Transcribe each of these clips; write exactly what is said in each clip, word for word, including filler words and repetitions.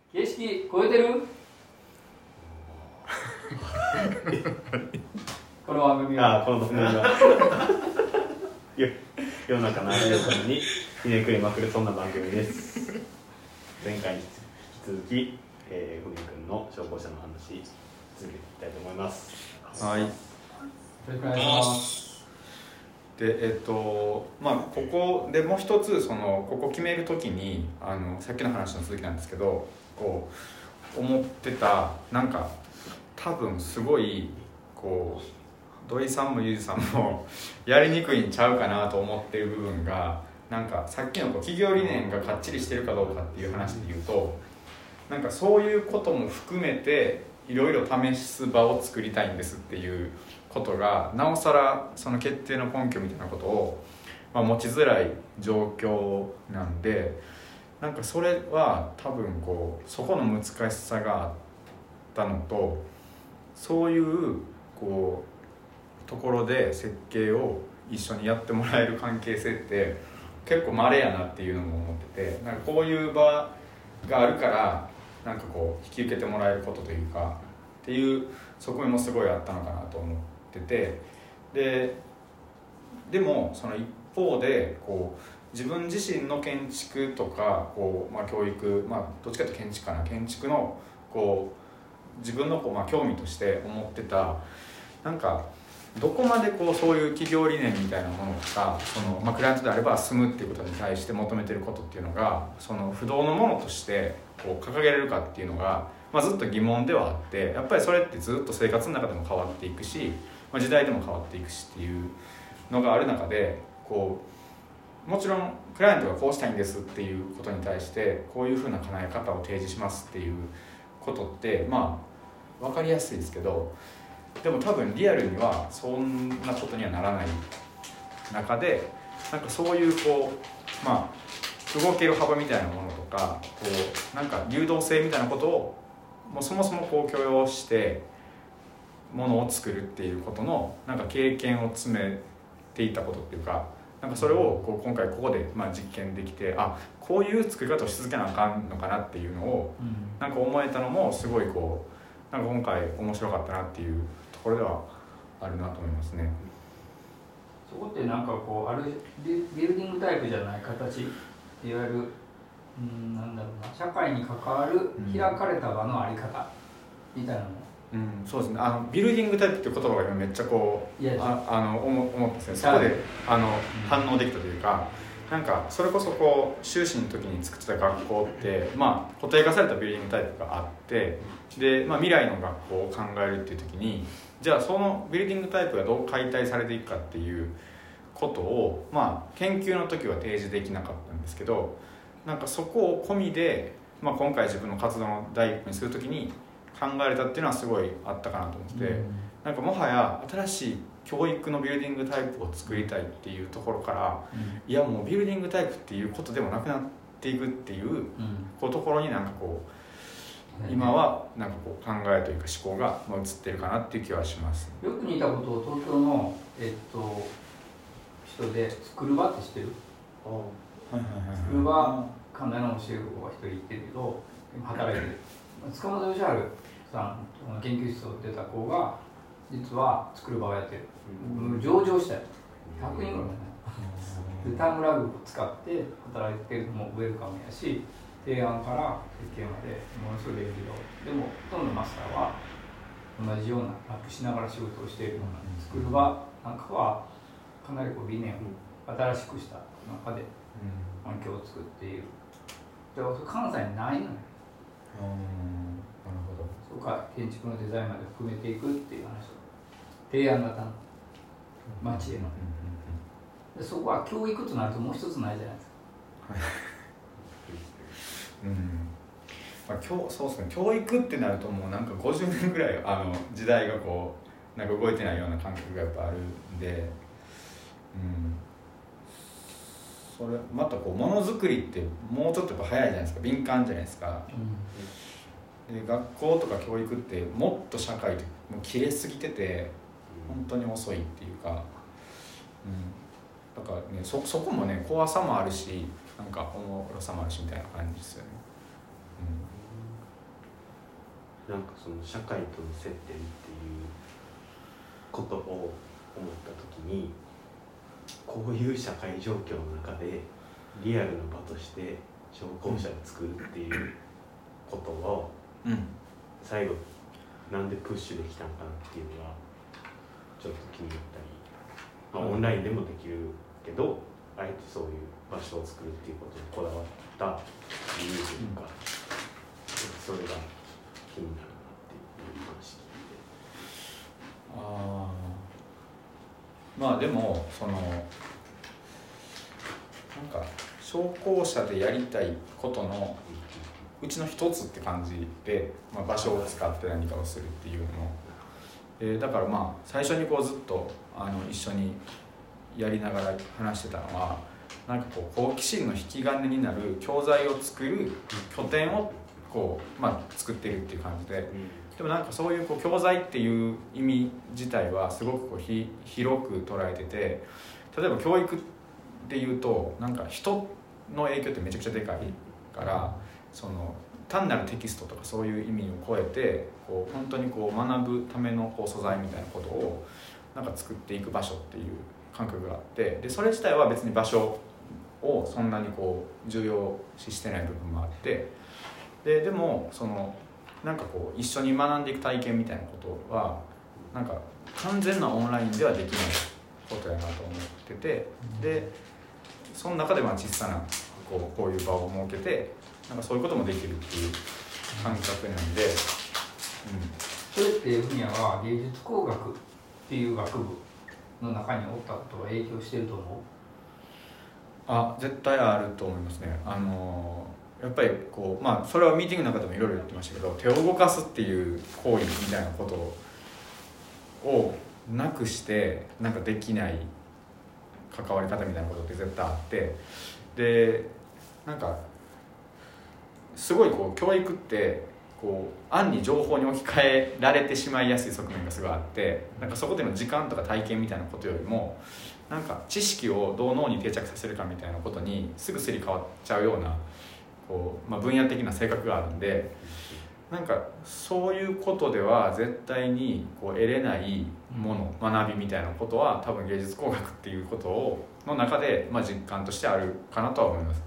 形式超えてるこの番組はああこの番組は世の中のあらゆることにひねくれまくるそんな番組です。前回に引き続き、えー、ふみくんの消防車の話続けていきたいと思います。 はい。 よろしくお願いします。 でえっとまあここでもう一つそのここ決めるときにあのさっきの話の続きなんですけど、こう思ってたなんか多分すごいこう土井さんもゆうじさんもやりにくいんちゃうかなと思ってる部分が、なんかさっきのこう企業理念がかっちりしてるかどうかっていう話で言うと、なんかそういうことも含めていろいろ試す場を作りたいんですっていうことが、なおさらその決定の根拠みたいなことを、まあ、持ちづらい状況なんで、なんかそれは多分こうそこの難しさがあったのと、そういうこうところで設計を一緒にやってもらえる関係性って結構稀やなっていうのも思ってて、なんかこういう場があるからなんかこう引き受けてもらえることというかっていう側面もすごいあったのかなと思ってて、ででもその一方でこう自分自身の建築とかこう、まあ、教育、まあ、どっちかというと建築かな建築のこう自分のこう、まあ、興味として思ってた、なんかどこまでこうそういう企業理念みたいなものとか、その、まあ、クライアントであれば住むっていうことに対して求めてることっていうのがその不動のものとしてこう掲げれるかっていうのが、まあ、ずっと疑問ではあって、やっぱりそれってずっと生活の中でも変わっていくし、まあ、時代でも変わっていくしっていうのがある中で、こうもちろんクライアントがこうしたいんですっていうことに対してこういうふうな叶え方を提示しますっていうことってまあ分かりやすいですけど、でも多分リアルにはそんなことにはならない中で、なんかそういうこうまあ動ける幅みたいなものとか、こうなんか流動性みたいなことをもうそもそもこう許容してものを作るっていうことのなんか経験を詰めていたことっていうか、なんかそれをこう今回ここでまあ実験できて、あこういう作り方をし続けなあかんのかなっていうのをなんか思えたのもすごいこうなんか今回面白かったなっていうところではあるなと思いますね。 そこってなんかこうあるビルディングタイプじゃない形、いわゆるうんなんだろうな、社会に関わる開かれた場のあり方みたいなの、 うん、そうですね。あのビルディングタイプっていう言葉が今めっちゃこうああの思思ったんですね。そこであの、うん、反応できたというか、なんかそれこそこう修士の時に作ってた学校って、まあ、固定化されたビルディングタイプがあって、で、まあ、未来の学校を考えるっていう時に、じゃあそのビルディングタイプがどう解体されていくかっていうことを、まあ、研究の時は提示できなかったんですけど、なんかそこを込みで、まあ、今回自分の活動の第一歩にする時に考えれたっていうのはすごいあったかなと思って、うん、なんかもはや新しい教育のビルディングタイプを作りたいっていうところから、うん、いやもうビルディングタイプっていうことでもなくなっていくっていう、うん、こうところになんかこう今はなんかこう考えというか思考が移ってるかなっていう気はします。 よく似たことを東京の、えっと、人でスクルバって知ってる？スクルバ神田の教える子が一人いてるけど働いてる塚本義治さん研究室を出た子が実はスクルバをやってる、うん、上場したよひゃくにんぐらいね、でタイムラグを使って働いてるのもウェルカムやし、提案から設計までものすごいできるよ。でもほとんどマスターは同じようなラップしながら仕事をしているようなスクルバなんかはかなりこう理念を新しくした中で環境を作っている。でも関西にないのよ。 うん、なるほど。 そうか建築のデザインまで含めていくっていう話を提案型の町への、でそこは教育となるともう一つないじゃないですか。 うんまあ、教そうですね、教育ってなるともうなんかごじゅうねんぐらいあの時代がこうなんか動いてないような感覚がやっぱあるんで、うんそれまたこうものづくりってもうちょっとやっぱ早いじゃないですか、敏感じゃないですか、うん、で学校とか教育ってもっと社会でもう切れすぎてて本当に遅いっていうか、うん、だからね そ, そこもね怖さもあるしなんかおもろさもあるしみたいな感じですよね、 なんかその社会との接点っていうことを思った時に、こういう社会状況の中でリアルな場として商工者を作るっていうことを最後なんでプッシュできたのかなっていうのがちょっと気になったり、まあ、オンラインでもできるけどあえてそういう場所を作るっていうことにこだわった理由というか、それが気になるなっていう話聞いて。 あまあでもそのなんか商工者でやりたいことのうちの一つって感じで、まあ、場所を使って何かをするっていうのも、えー、だからまあ最初にこうずっとあの一緒にやりながら話してたのは、なんかこう好奇心の引き金になる教材を作る拠点をこう、まあ、作ってるっていう感じで、でもなんかそういうこう教材っていう意味自体はすごくこうひ広く捉えてて、例えば教育でいうとなんか人の影響ってめちゃくちゃでかいから、その単なるテキストとかそういう意味を超えてこう本当にこう学ぶためのこう素材みたいなことをなんか作っていく場所っていう感覚があって、でそれ自体は別に場所をそんなにこう重要視してない部分もあって、ででもそのなんかこう一緒に学んでいく体験みたいなことはなんか完全なオンラインではできないことやなと思ってて、でその中でまあ小さなこうこういう場を設けてなんかそういうこともできるっていう感覚なんで、うん、 それってフミヤは芸術工学っていう学部の中におったことが影響してると思う？ あ、絶対あると思いますね。あのやっぱりこう、まあ、それはミーティングの中でもいろいろ言ってましたけど、手を動かすっていう行為みたいなことをなくしてなんかできない関わり方みたいなことって絶対あって、でなんかすごいこう教育ってこう暗に情報に置き換えられてしまいやすい側面がすごいあって、なんかそこでの時間とか体験みたいなことよりもなんか知識をどう脳に定着させるかみたいなことにすぐすり替わっちゃうようなこう、まあ、分野的な性格があるんで、なんかそういうことでは絶対にこう得れないもの、学びみたいなことは多分芸術工学っていうことをの中で、まあ、実感としてあるかなとは思います。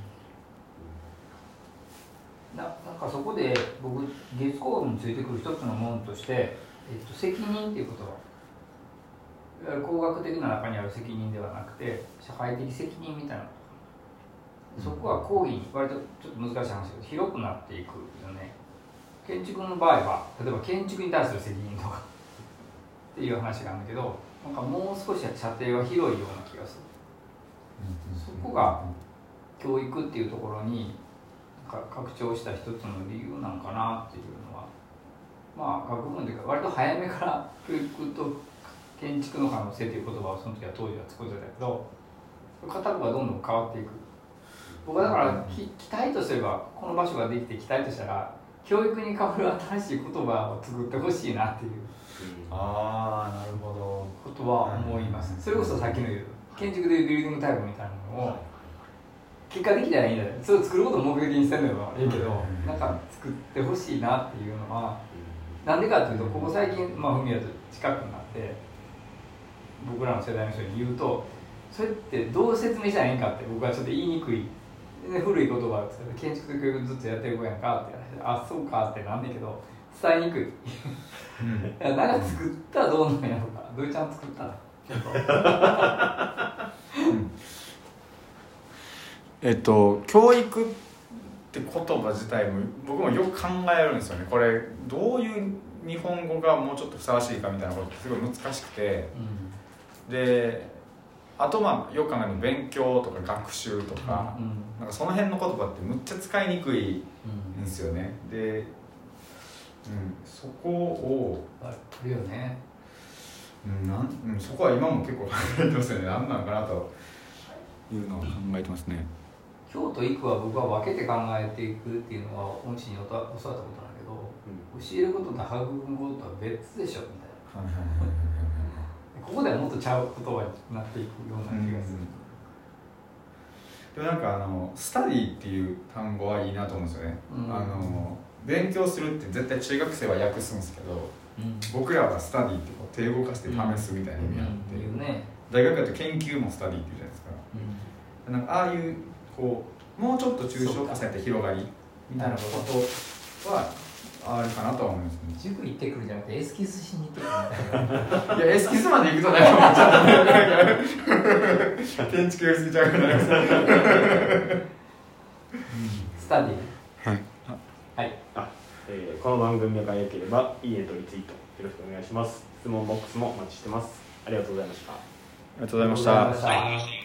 うん、な, なんかそこで僕芸術工学についてくる一つのものとして、えっと、責任っていうことはいわゆる工学的な中にある責任ではなくて社会的責任みたいな、そこは講義に割とちょっと難しい話だけど広くなっていくよね。建築の場合は例えば建築に対する責任とかっていう話があるんだけど、なんかもう少し射程が広いような気がする。そこが教育っていうところに拡張した一つの理由なのかなっていうのは、まあ学問というか割と早めから教育と建築の可能性という言葉をその時は当時は作ってたけど、片方がどんどん変わっていく。僕はだから期待とすればこの場所ができて期待としたら教育に代わる新しい言葉を作ってほしいなっていう、 ああなるほどことは思います。それこそさっきの言う建築でいうビルディングタイプみたいなのを結果できたらいいんだよ。それを作ることを目的にしてるのはいいけど、なんか作ってほしいなっていうのはなんでかっていうと、ここ最近まあフミヤと近くになって僕らの世代の人に言うと、それってどう説明したらいいんかって僕はちょっと言いにくい。で古い言葉を使って建築と教育ずっとやってる子やんかって話、あそうかってなんだけど伝えにくい。なんか作ったらどうなんやろうか、どいちゃん作ったらえっと教育って言葉自体も僕もよく考えるんですよね。これどういう日本語がもうちょっとふさわしいかみたいなことってすごい難しくて、うん、であとまあよく考えるの勉強とか学習とか、うん、なんかその辺の言葉ってむっちゃ使いにくいんですよね。うん、で、うん、そこをあるよね。 うん、なんうん、そこは今も結構考えてますよね。何なのかなというのを考えてますね。 教と育は僕は分けて考えていくっていうのは恩師に教わったことなんだけど、うん、教えることと育むこととは別でしょみたいな。ここではもっとちゃう言葉になっていくような気がする。 うん、でもなんかあのスタディっていう単語はいいなと思うんですよね。うん、あの勉強するって絶対中学生は訳すんですけど、うん、僕らはスタディってこう手動かして試すみたいな意味あって、うんうんね、大学だと研究もスタディって言うじゃないですか、うん、なんかああいうこうもうちょっと抽象化された広がりみたいなことはあるかなとは思いますね。 塾行ってくるじゃなくてエスキスしに行ってくるみたいな。 いやエスキスまで行くとね、もうちょっとね建築やりすぎちゃうからスタディはい、はい、あ、えー、この番組が良ければいいねとリツイートよろしくお願いします。質問ボックスもお待ちしてます。ありがとうございました。ありがとうございました。